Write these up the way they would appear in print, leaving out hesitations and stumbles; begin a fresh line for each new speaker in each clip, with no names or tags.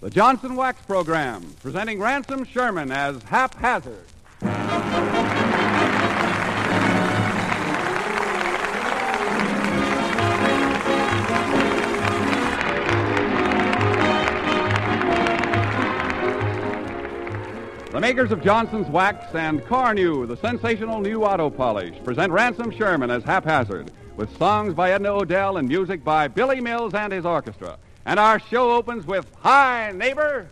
The Johnson Wax Program, presenting Ransom Sherman as Haphazard. The makers of Johnson's Wax and Carnew, the sensational new auto polish, present Ransom Sherman as Haphazard, with songs by Edna Odell and music by Billy Mills and his orchestra. And our show opens with Hi, Neighbor!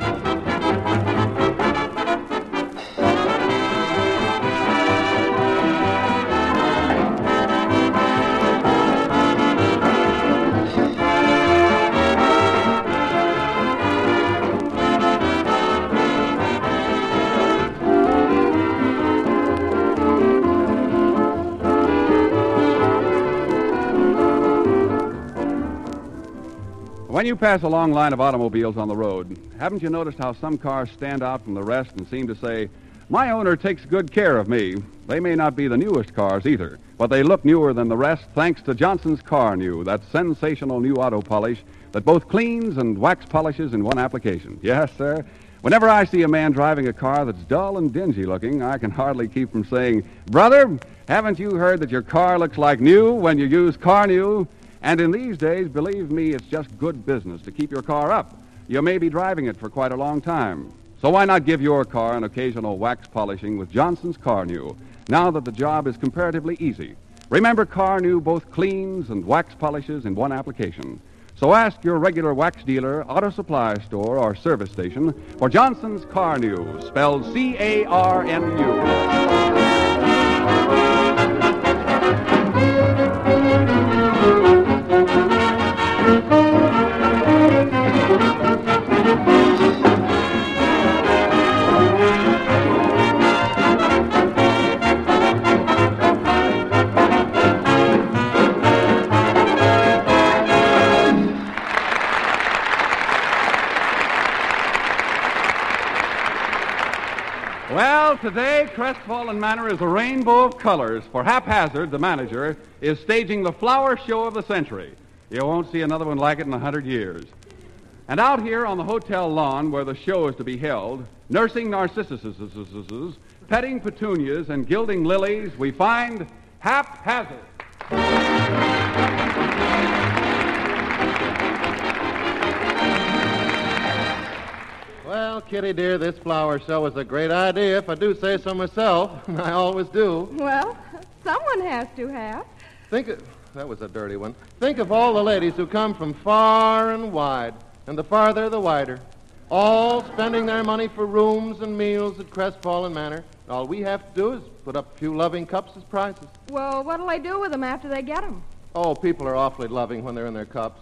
When you pass a long line of automobiles on the road, haven't you noticed how some cars stand out from the rest and seem to say, my owner takes good care of me? They may not be the newest cars either, but they look newer than the rest thanks to Johnson's Carnew, that sensational new auto polish that both cleans and wax polishes in one application. Yes, sir. Whenever I see a man driving a car that's dull and dingy looking, I can hardly keep from saying, brother, haven't you heard that your car looks like new when you use Carnew? And in these days, believe me, it's just good business to keep your car up. You may be driving it for quite a long time. So why not give your car an occasional wax polishing with Johnson's Carnew, now that the job is comparatively easy? Remember, Carnew both cleans and wax polishes in one application. So ask your regular wax dealer, auto supply store, or service station for Johnson's Carnew, spelled C-A-R-N-U. Well, today, Crestfallen Manor is a rainbow of colors, for Haphazard, the manager, is staging the flower show of the century. You won't see another one like it in 100 years. And out here on the hotel lawn where the show is to be held, nursing narcissuses, petting petunias, and gilding lilies, we find Haphazard.
Well, Kitty, dear, this flower show was a great idea, if I do say so myself. I always do.
Well, someone has to have.
That was a dirty one. Think of all the ladies who come from far and wide, and the farther the wider, all spending their money for rooms and meals at Crestfallen Manor. All we have to do is put up a few loving cups as prizes.
Well, what'll they do with them after they get them?
Oh, people are awfully loving when they're in their cups.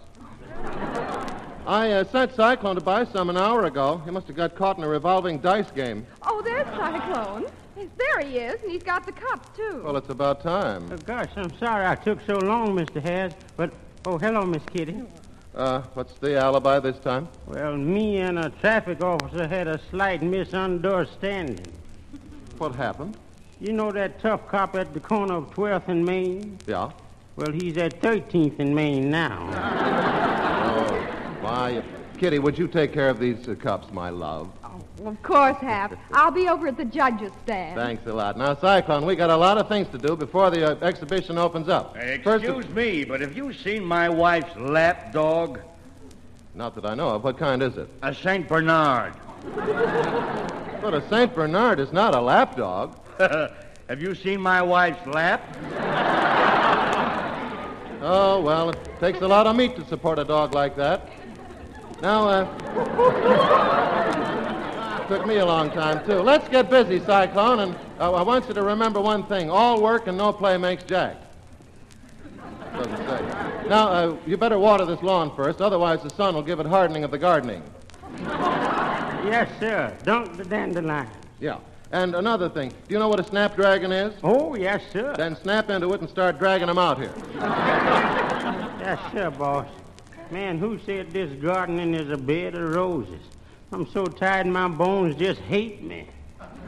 I sent Cyclone to buy some an hour ago. He must have got caught in a revolving dice game.
Oh, there's Cyclone. There he is, and he's got the cups, too.
Well, it's about time.
Gosh, I'm sorry I took so long, Mr. Haz, but... Oh, hello, Miss Kitty.
What's the alibi this time?
Well, me and a traffic officer had a slight misunderstanding.
What happened?
You know that tough cop at the corner of 12th and Main?
Yeah.
Well, he's at 13th and Main now.
Oh, why... Kitty, would you take care of these cups, my love?
Oh, of course, Hap. I'll be over at the judge's stand.
Thanks a lot. Now, Cyclone, we got a lot of things to do before the exhibition opens up.
Excuse me, but have you seen my wife's lap dog?
Not that I know of. What kind is it?
A St. Bernard.
But a St. Bernard is not a lap dog.
Have you seen my wife's lap?
Oh, well, it takes a lot of meat to support a dog like that. Now, took me a long time, too. Let's get busy, Cyclone, and I want you to remember one thing. All work and no play makes Jack. Doesn't say. Now, you better water this lawn first, otherwise the sun will give it hardening of the gardening.
Yes, sir. Dunk the dandelion.
Yeah. And another thing, do you know what a snapdragon is?
Oh, yes, sir.
Then snap into it and start dragging them out here.
Yes, sir, boss. Man, who said this gardening is a bed of roses? I'm so tired my bones just hate me.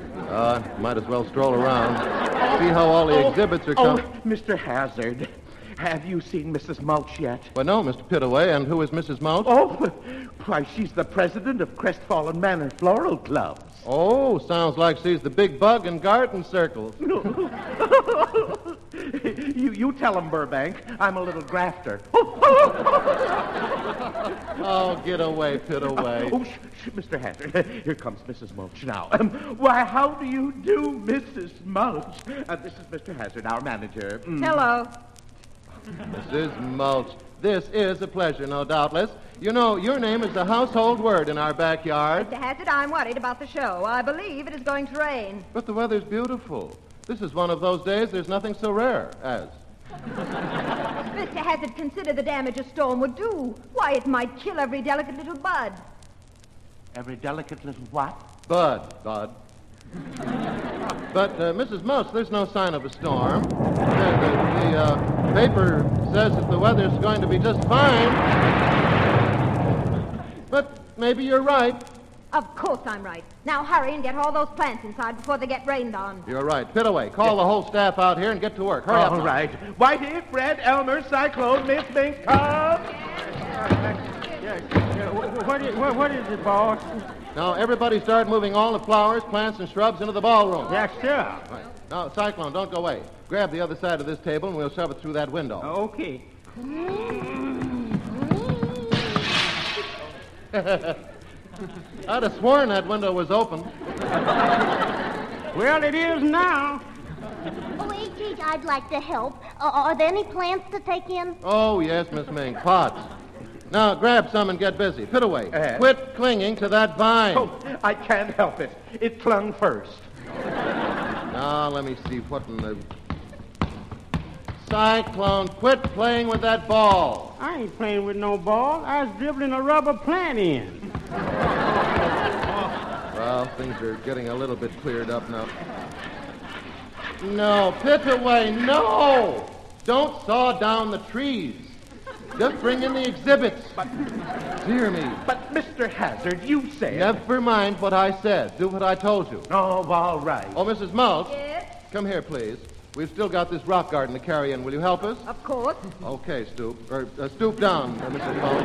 Might as well stroll around. See how all the exhibits are coming.
Oh, Mr. Hazard,
Have you seen Mrs. Mulch yet?
Well, no, Mr. Pittaway. And who is Mrs. Mulch?
Oh, why, she's the president of Crestfallen Manor Floral Clubs.
Oh, sounds like she's the big bug in garden circles.
You tell him, Burbank. I'm a little grafter.
Oh, get away, Pittaway.
Oh, Mr. Hazard. Here comes Mrs. Mulch now. Why, how do you do, Mrs. Mulch? This is Mr. Hazard, our manager.
Hello.
Mrs. Mulch, this is a pleasure, no doubtless. You know, your name is a household word in our backyard.
Mr. Hassett, I'm worried about the show. I believe it is going to rain.
But the weather's beautiful. This is one of those days there's nothing so rare as.
Mr. Hassett, consider the damage a storm would do. Why, it might kill every delicate little bud.
Every delicate little what?
Bud. But, Mrs. Mulch, there's no sign of a storm. The paper says that the weather's going to be just fine. But maybe you're right.
Of course I'm right. Now hurry and get all those plants inside before they get rained on.
You're right. Pittaway, call the whole staff out here and get to work. Hurry up.
All right. Whitey, Fred, Elmer, Cyclone, Miss Mink, come.
What is it, boss?
Now, everybody start moving all the flowers, plants, and shrubs into the ballroom.
Yes, sir.
Right. Now, Cyclone, don't go away. Grab the other side of this table, and we'll shove it through that window.
Okay.
I'd have sworn that window was open.
Well, it is now.
Oh, H.H., I'd like to help. Are there any plants to take in?
Oh, yes, Miss Mink. Pots. Now, grab some and get busy. Pittaway, quit clinging to that vine.
Oh, I can't help it. It clung first.
Now, let me see what in the... Cyclone, quit playing with that ball.
I ain't playing with no ball. I was dribbling a rubber plant in.
Well, things are getting a little bit cleared up now. No, Pittaway, no! Don't saw down the trees. Just bring in the exhibits. Dear me.
But, Mr. Hazard, you said...
Never mind what I said. Do what I told you.
Oh, all right.
Oh, Mrs. Mulch.
Yes?
Come here, please. We've still got this rock garden to carry in. Will you help us?
Of course.
Okay, stoop. Stoop down, Mrs. Mulch.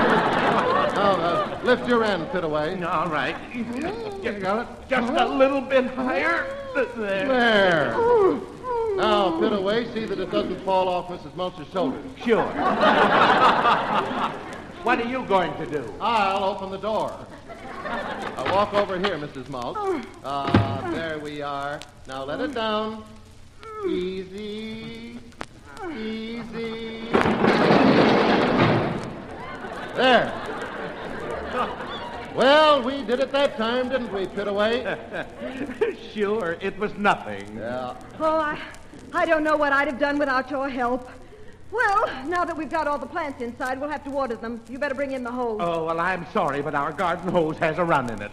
Now, lift your end, Pittaway.
All right. Just a little bit higher.
There. Now, Pittaway, see that it doesn't fall off Mrs. Mulch's shoulders.
Sure. What are you going to do?
I'll open the door. I'll walk over here, Mrs. Mulch. There we are. Now let it down. Easy. Easy. There. Well, we did it that time, didn't we, Pittaway?
Sure, it was nothing.
Yeah.
Oh, I don't know what I'd have done without your help. Well, now that we've got all the plants inside, we'll have to water them. You better bring in the hose.
Oh, well, I'm sorry, but our garden hose has a run in it.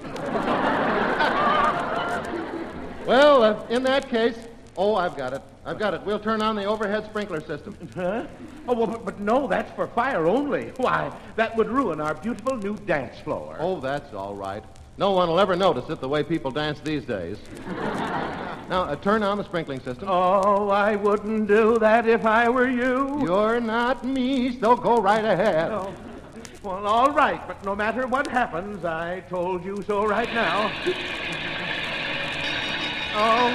Well, in that case... Oh, I've got it. We'll turn on the overhead sprinkler system.
Huh? Oh, well, but no, that's for fire only. Why, that would ruin our beautiful new dance floor.
Oh, that's all right. No one will ever notice it the way people dance these days. Now, turn on the sprinkling system.
Oh, I wouldn't do that if I were you.
You're not me, so go right ahead.
Oh. Well, all right, but no matter what happens, I told you so right now. Oh...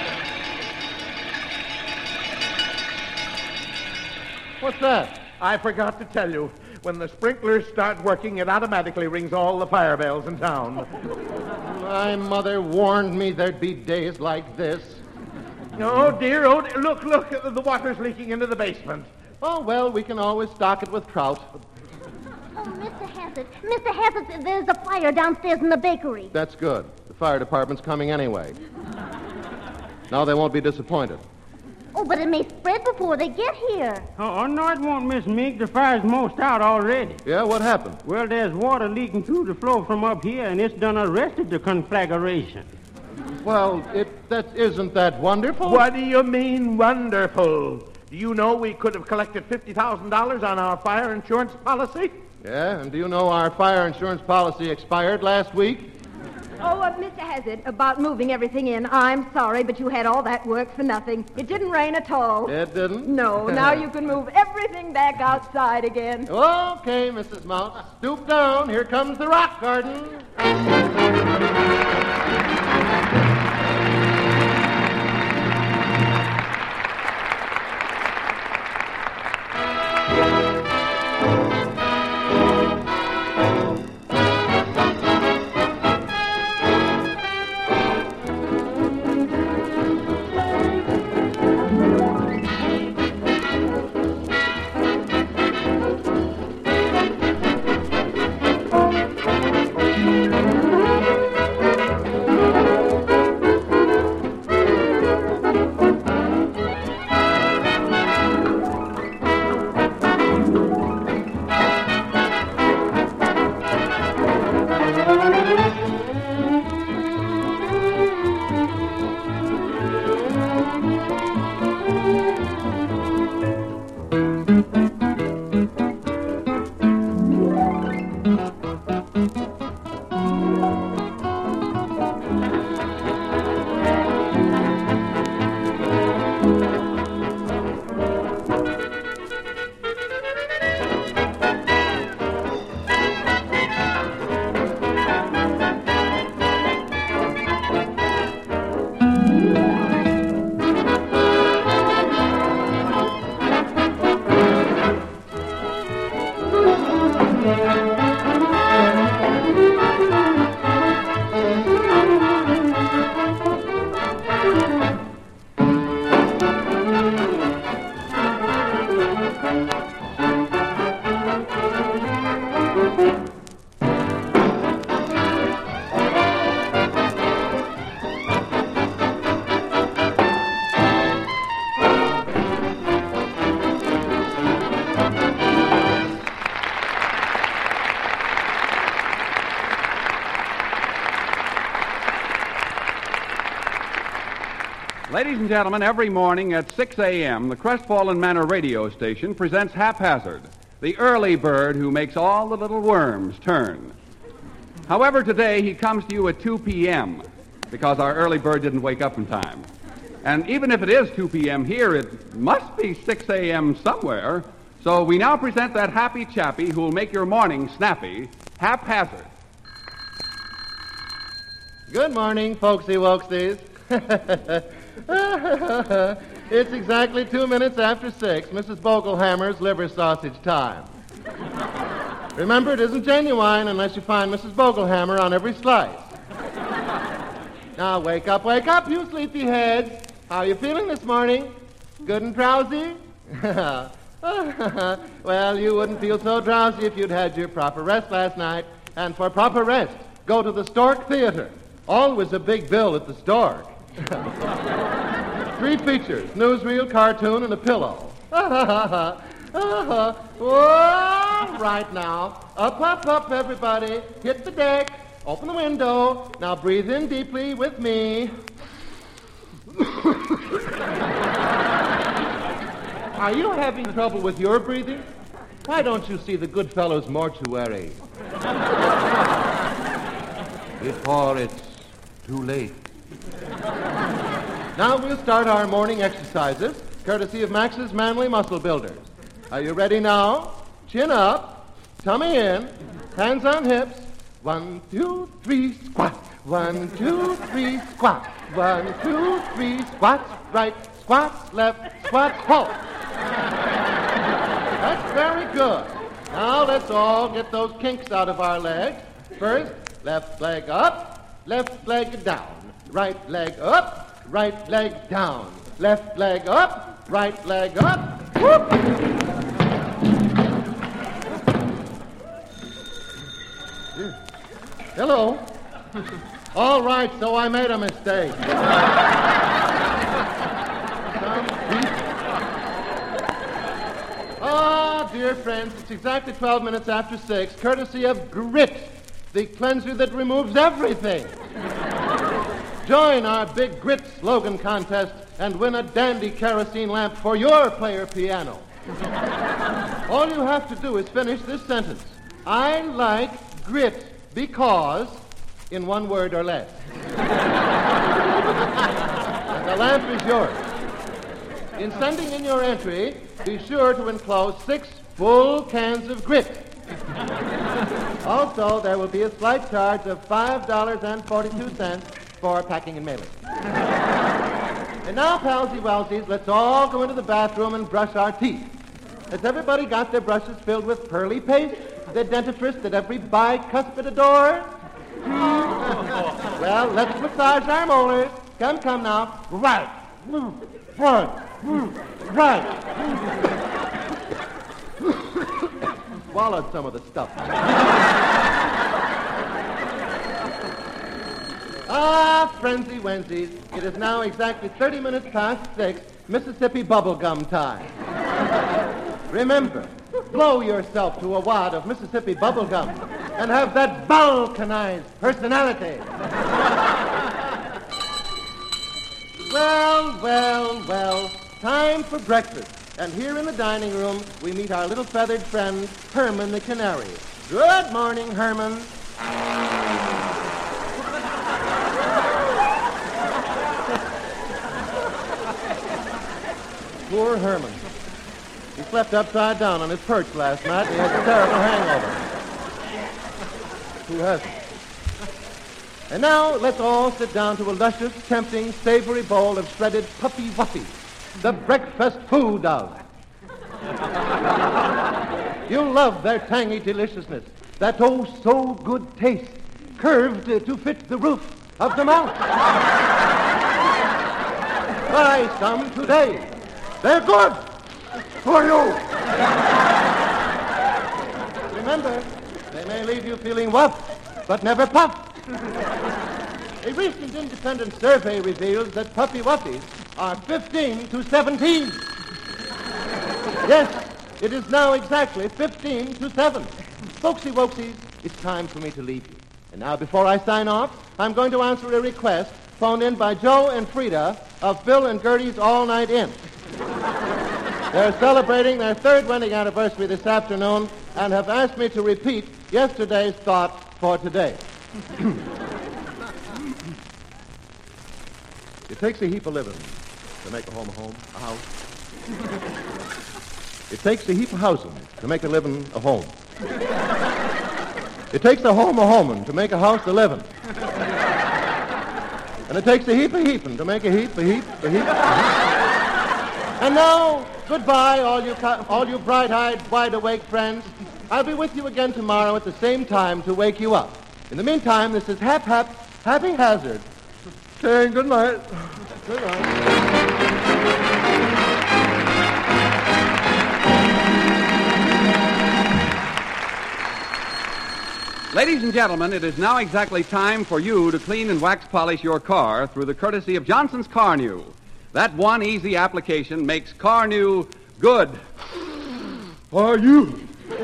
What's that?
I forgot to tell you. When the sprinklers start working, it automatically rings all the fire bells in town.
My mother warned me there'd be days like this.
Oh, dear. Look. The water's leaking into the basement.
Oh, well, we can always stock it with trout.
Oh, Mr. Hassett, there's a fire downstairs in the bakery.
That's good. The fire department's coming anyway. Now they won't be disappointed.
Oh, but it may spread before they get here.
Oh, no, it won't, Miss Mink. The fire's most out already.
Yeah, what happened?
Well, there's water leaking through the floor from up here, and it's done arrested the conflagration.
Well, isn't that wonderful?
What do you mean, wonderful? Do you know we could have collected $50,000 on our fire insurance policy?
Yeah, and do you know our fire insurance policy expired last week?
Oh, Mr. Hazard, about moving everything in. I'm sorry, but you had all that work for nothing. It didn't rain at all.
It didn't?
No, now you can move everything back outside again.
Okay, Mrs. Mouse. Stoop down. Here comes the rock garden.
Ladies and gentlemen, every morning at 6 a.m., the Crestfallen Manor radio station presents Haphazard, the early bird who makes all the little worms turn. However, today he comes to you at 2 p.m. because our early bird didn't wake up in time. And even if it is 2 p.m. here, it must be 6 a.m. somewhere. So we now present that happy chappy who will make your morning snappy, Haphazard.
Good morning, folksy wokesies. It's exactly 2 minutes after 6, Mrs. Boglehammer's liver sausage time. Remember, it isn't genuine unless you find Mrs. Boglehammer on every slice. Now, wake up, you sleepy heads. How you feeling this morning? Good and drowsy? Well, you wouldn't feel so drowsy if you'd had your proper rest last night. And for proper rest, go to the Stork Theater. Always a big bill at the Stork. 3 features, newsreel, cartoon, and a pillow. Whoa, right now. Up, everybody. Hit the deck. Open the window. Now breathe in deeply with me. Are you having trouble with your breathing? Why don't you see the good fellow's mortuary? Before it's too late. Now we'll start our morning exercises, courtesy of Max's Manly Muscle Builders. Are you ready now? Chin up, tummy in, hands on hips. 1, 2, 3, squat. 1, 2, 3, squat. 1, 2, 3, squats right, squats left, squats halt. That's very good. Now let's all get those kinks out of our legs. First, left leg up, left leg down. Right leg up, right leg down. Left leg up, right leg up. Whoop! Hello. All right, so I made a mistake. Oh, dear friends, it's exactly 12 minutes after 6, courtesy of Grit, the cleanser that removes everything. Join our big Grit slogan contest and win a dandy kerosene lamp for your player piano. All you have to do is finish this sentence. I like Grit because in one word or less. And the lamp is yours. In sending in your entry, be sure to enclose 6 full cans of grit. Also, there will be a slight charge of $5.42 for packing and mailing. And now, palsy-walsies, let's all go into the bathroom and brush our teeth. Has everybody got their brushes filled with pearly paste, the dentifrice that every bicuspid adores? Well, let's massage our molars. Come now. Right. Front. Right. Swallowed some of the stuff. Frenzy Wednesdays. It is now exactly 30 minutes past 6, Mississippi bubblegum time. Remember, blow yourself to a wad of Mississippi bubblegum and have that balkanized personality. Well, time for breakfast. And here in the dining room, we meet our little feathered friend, Herman the Canary. Good morning, Herman. Poor Herman. He slept upside down on his perch last night, and he has a terrible hangover. Who hasn't? And now, let's all sit down to a luscious, tempting, savory bowl of shredded puppy wuffies, the breakfast food of. You'll love their tangy deliciousness, that so good taste, curved to fit the roof of the mouth. Try some today. They're good for you. Remember, they may leave you feeling wuff, but never puff. A recent independent survey reveals that puppy wuffies are 15 to 17. Yes, it is now exactly 15 to 7. Folksy woksies, it's time for me to leave you. And now, before I sign off, I'm going to answer a request phoned in by Joe and Frida of Phil and Gertie's All Night Inn. They're celebrating their 3rd wedding anniversary this afternoon and have asked me to repeat yesterday's thought for today. It takes a heap of living to make a home, a house. It takes a heap of housing to make a living, a home. It takes a homing to make a house, a living. And it takes a heap of heaping to make a heap. And now, goodbye, all you bright-eyed, wide-awake friends. I'll be with you again tomorrow at the same time to wake you up. In the meantime, this is Happy Hazard saying good night. Good night.
Ladies and gentlemen, it is now exactly time for you to clean and wax polish your car through the courtesy of Johnson's Car-New. That one easy application makes Car-New good for you.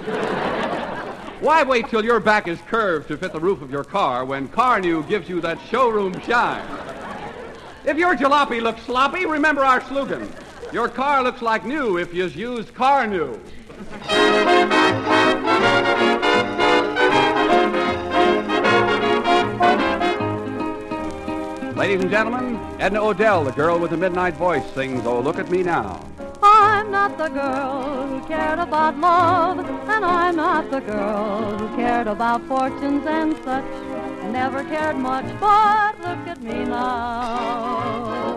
Why wait till your back is curved to fit the roof of your car when Car-New gives you that showroom shine? If your jalopy looks sloppy, remember our slogan. Your car looks like new if you've used Car-New. Ladies and gentlemen, Edna Odell, the girl with the midnight voice, sings Oh Look at Me Now.
I'm not the girl who cared about love, and I'm not the girl who cared about fortunes and such. Never cared much, but look at me now.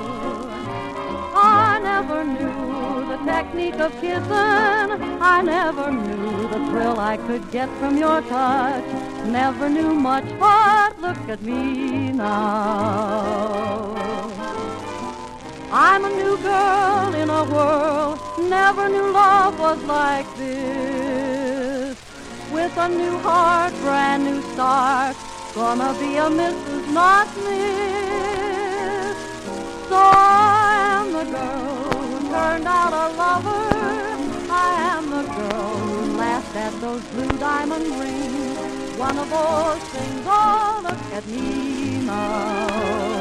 I never knew the technique of kissing. I never knew the thrill I could get from your touch. Never knew much, but look at me now. I'm a new girl in a world, never knew love was like this. With a new heart, brand new start, gonna be a Mrs. Not Miss. So I am the girl who turned out a lover. I am the girl who laughed at those blue diamond rings. One of those things, oh, look at me now.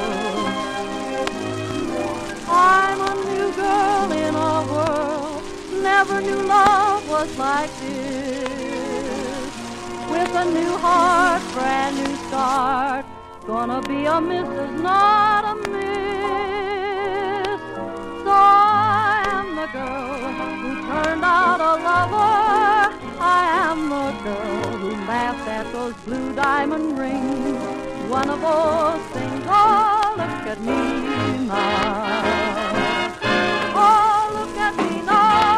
I'm a new girl in a world, never knew love was like this. with a new heart, brand new start. Gonna be a Mrs., not a miss. So I am the girl who turned out a lover. I am the girl who laughed at those blue diamond rings. One of those things, oh, look at me now. Oh, look at me now.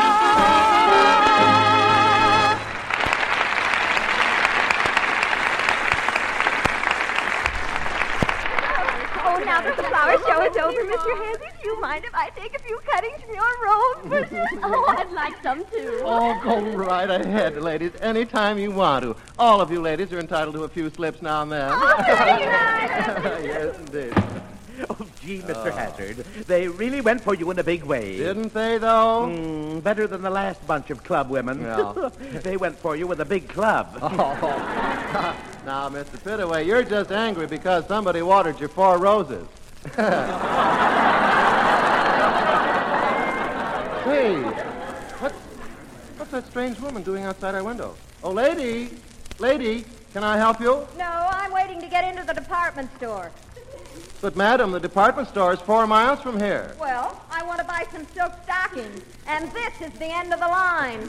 Oh, now that the flower show is over, Mr. Hansy, do you mind if I take a few cuttings from your rose bushes?
Oh, I'd like some, too.
Oh, go right ahead, ladies, anytime you want to. All of you ladies are entitled to a few slips now and then.
Oh, very nice.
Yes, indeed.
Oh, gee, Mr. Hazard, they really went for you in a big way.
Didn't they, though?
Better than the last bunch of club women.
Yeah.
They went for you with a big club.
Oh. Now, Mr. Pittaway, you're just angry because somebody watered your 4 roses. Hey, what's that strange woman doing outside our window? Oh, lady, can I help you?
No, I'm waiting to get into the department store.
But, madam, the department store is 4 miles from here.
Well, I want to buy some silk stockings, and this is the end of the line.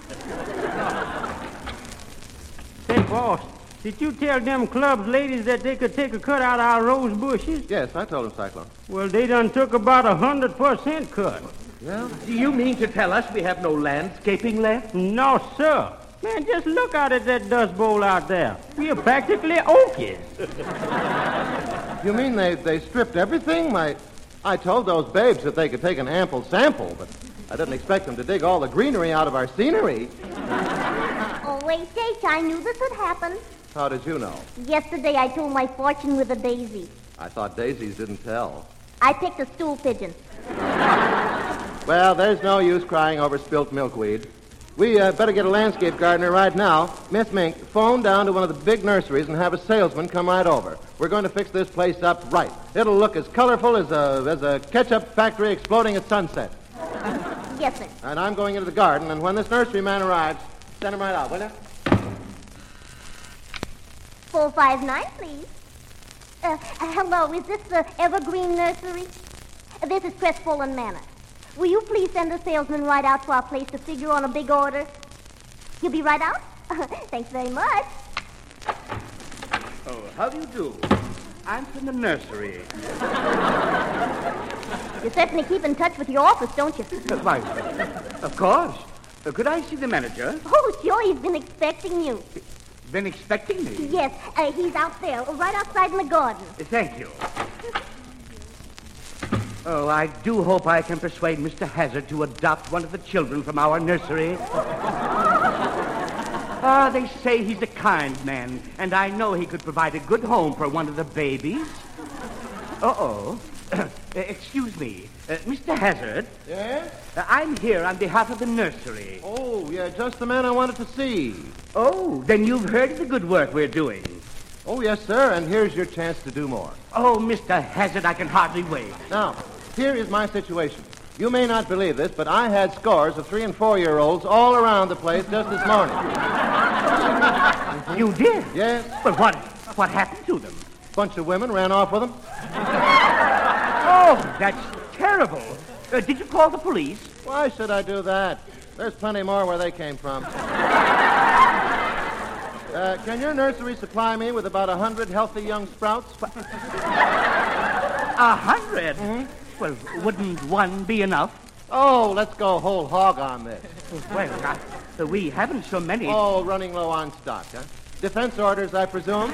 Say, boss, did you tell them clubs ladies that they could take a cut out of our rose bushes?
Yes, I told him, Cyclone.
Well, they done took about 100% cut.
Yeah?
Do you mean to tell us we have no landscaping left?
No, sir. Man, just look out at that dust bowl out there. We're practically oakies.
You mean they stripped everything? I told those babes that they could take an ample sample, but I didn't expect them to dig all the greenery out of our scenery.
Oh, wait, I knew this would happen.
How did you know?
Yesterday I told my fortune with a daisy.
I thought daisies didn't tell.
I picked a stool pigeon.
Well, there's no use crying over spilt milkweed. We better get a landscape gardener right now. Miss Mink, phone down to one of the big nurseries and have a salesman come right over. We're going to fix this place up right. It'll look as colorful as a ketchup factory exploding at sunset.
Yes, sir.
And I'm going into the garden, and when this nursery man arrives, send him right out, will you?
459, please. Hello, is this the Evergreen Nursery? This is Crestfallen Manor. Will you please send a salesman right out to our place to figure on a big order? He'll be right out? Thanks very much.
Oh, how do you do? I'm from the nursery.
You certainly keep in touch with your office, don't you?
Why, of course. Could I see the manager?
Oh, sure, he's been expecting you.
Been expecting me?
Yes, he's out there, right outside in the garden.
Thank you. Oh, I do hope I can persuade Mr. Hazard to adopt one of the children from our nursery. They say he's a kind man, and I know he could provide a good home for one of the babies. Uh-oh. Excuse me, Mr. Hazard.
Yes?
I'm here on behalf of the nursery.
Oh, yeah, just the man I wanted to see.
Oh, then you've heard of the good work we're doing.
Oh, yes, sir, and here's your chance to do more.
Oh, Mr. Hazard, I can hardly wait.
Now, here is my situation. You may not believe this, but I had scores of 3- and 4-year-olds all around the place just this morning.
You did?
Yes?
But what happened to them?
Bunch of women ran off with them.
Oh, that's terrible. Did you call the police?
Why should I do that? There's plenty more where they came from. Can your nursery supply me with about 100 healthy young sprouts?
100? Mm-hmm. Well, wouldn't one be enough?
Oh, let's go whole hog on this.
Well, we haven't so many.
Oh, running low on stock, huh? Defense orders, I presume?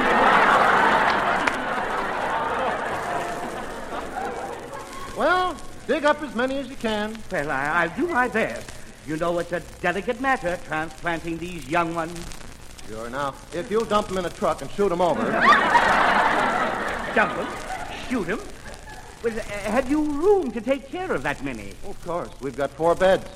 Well, dig up as many as you can.
Well, I'll do my best. You know it's a delicate matter, transplanting these young ones.
Sure. Now, if you'll dump them in a truck and shoot them over...
Dump them? Shoot them? Well, have you room to take care of that many?
Oh, of course. We've got 4 beds.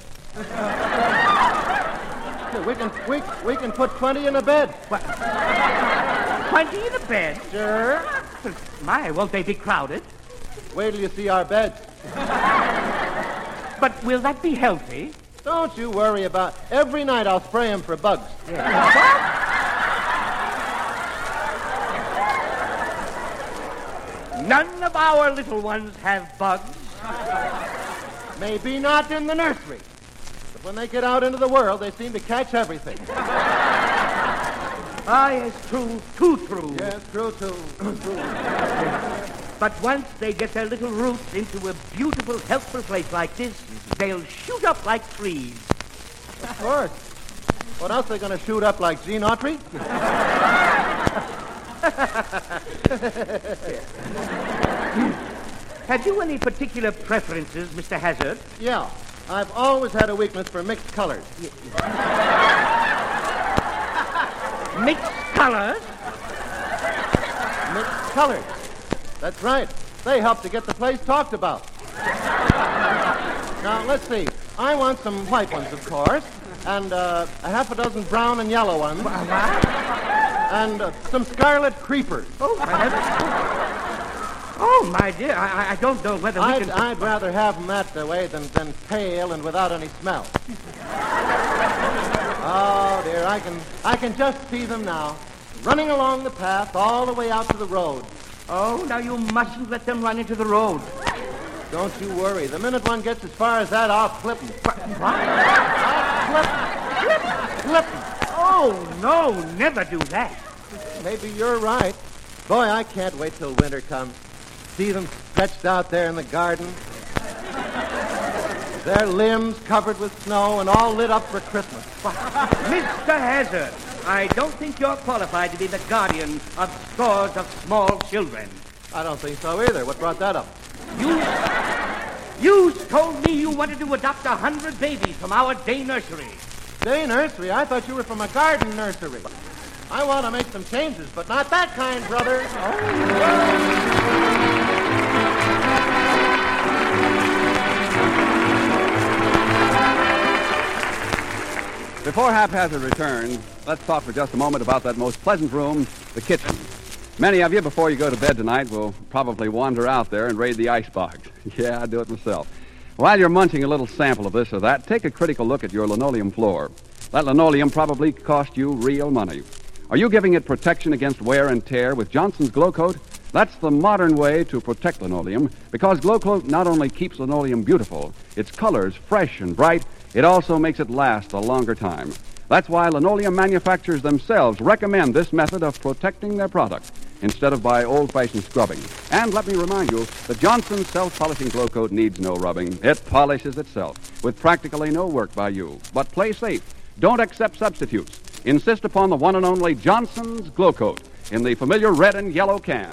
We can put 20 in a bed.
What? 20 in a bed?
Sure.
My, won't they be crowded?
Wait till you see our beds.
But will that be healthy?
Don't you worry about... Every night I'll spray them for bugs.
Yeah. None of our little ones have bugs.
Maybe not in the nursery. But when they get out into the world, they seem to catch everything.
Ah, yes, true, too true.
Yes, true, too. True.
But once they get their little roots into a beautiful, healthful place like this, they'll shoot up like trees.
Of course. What else are they going to shoot up like Gene Autry?
Have you any particular preferences, Mr. Hazard?
Yeah. I've always had a weakness for mixed colors.
Mixed colors?
Mixed colors. That's right. They help to get the place talked about. Now, let's see. I want some white ones, of course, and a half a dozen brown and yellow ones. And some scarlet creepers.
Oh, my dear, I don't know whether we can...
I'd rather have them that way than pale and without any smell. Oh, dear, I can just see them now, running along the path all the way out to the road.
Oh, now you mustn't let them run into the road.
Don't you worry. The minute one gets as far as that, I'll clip them.
What?
I'll clip them.
Oh, no, never do that.
Maybe you're right. Boy, I can't wait till winter comes. See them stretched out there in the garden. Their limbs covered with snow and all lit up for Christmas.
Mr. Hazard, I don't think you're qualified to be the guardian of scores of small children.
I don't think so either. What brought that up?
You told me you wanted to adopt 100 babies from our day nursery.
Day nursery? I thought you were from a garden nursery. I want to make some changes, but not that kind, brother.
Before Haphazard returns, let's talk for just a moment about that most pleasant room, the kitchen. Many of you, before you go to bed tonight, will probably wander out there and raid the icebox. Yeah, I do it myself. While you're munching a little sample of this or that, take a critical look at your linoleum floor. That linoleum probably cost you real money. Are you giving it protection against wear and tear with Johnson's Glow Coat? That's the modern way to protect linoleum, because Glow Coat not only keeps linoleum beautiful, its colors fresh and bright, it also makes it last a longer time. That's why linoleum manufacturers themselves recommend this method of protecting their product instead of by old-fashioned scrubbing. And let me remind you that Johnson's self-polishing Glow Coat needs no rubbing. It polishes itself with practically no work by you. But play safe. Don't accept substitutes. Insist upon the one and only Johnson's Glow Coat in the familiar red and yellow can.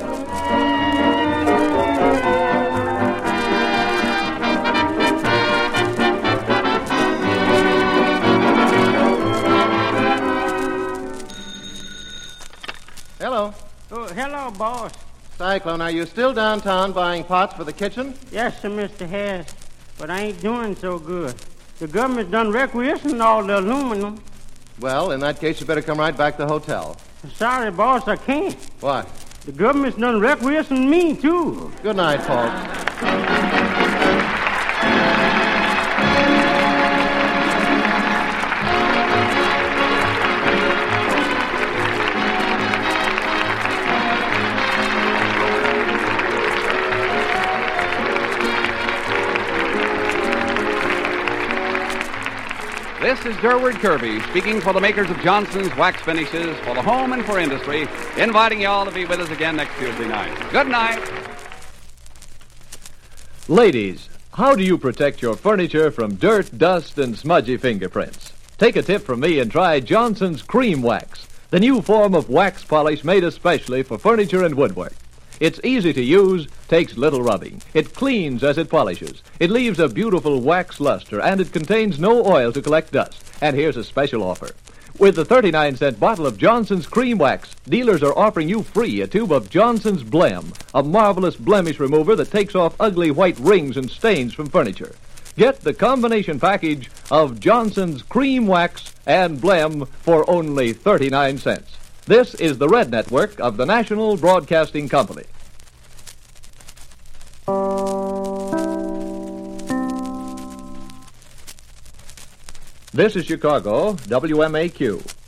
Hello.
Oh, hello, boss.
Cyclone, are you still downtown buying pots for the kitchen?
Yes, sir, Mr. Harris. But I ain't doing so good. The government's done requisitioned all the aluminum.
Well, in that case, you better come right back to the hotel.
Sorry, boss, I can't.
What?
The government's done requisitioned me, too.
Good night, folks.
This is Durward Kirby speaking for the makers of Johnson's Wax Finishes for the home and for industry, inviting you all to be with us again next Tuesday night. Good night.
Ladies, how do you protect your furniture from dirt, dust, and smudgy fingerprints? Take a tip from me and try Johnson's Cream Wax, the new form of wax polish made especially for furniture and woodwork. It's easy to use, takes little rubbing. It cleans as it polishes. It leaves a beautiful wax luster, and it contains no oil to collect dust. And here's a special offer. With the 39-cent bottle of Johnson's Cream Wax, dealers are offering you free a tube of Johnson's Blem, a marvelous blemish remover that takes off ugly white rings and stains from furniture. Get the combination package of Johnson's Cream Wax and Blem for only 39 cents. This is the Red Network of the National Broadcasting Company. This is Chicago, WMAQ.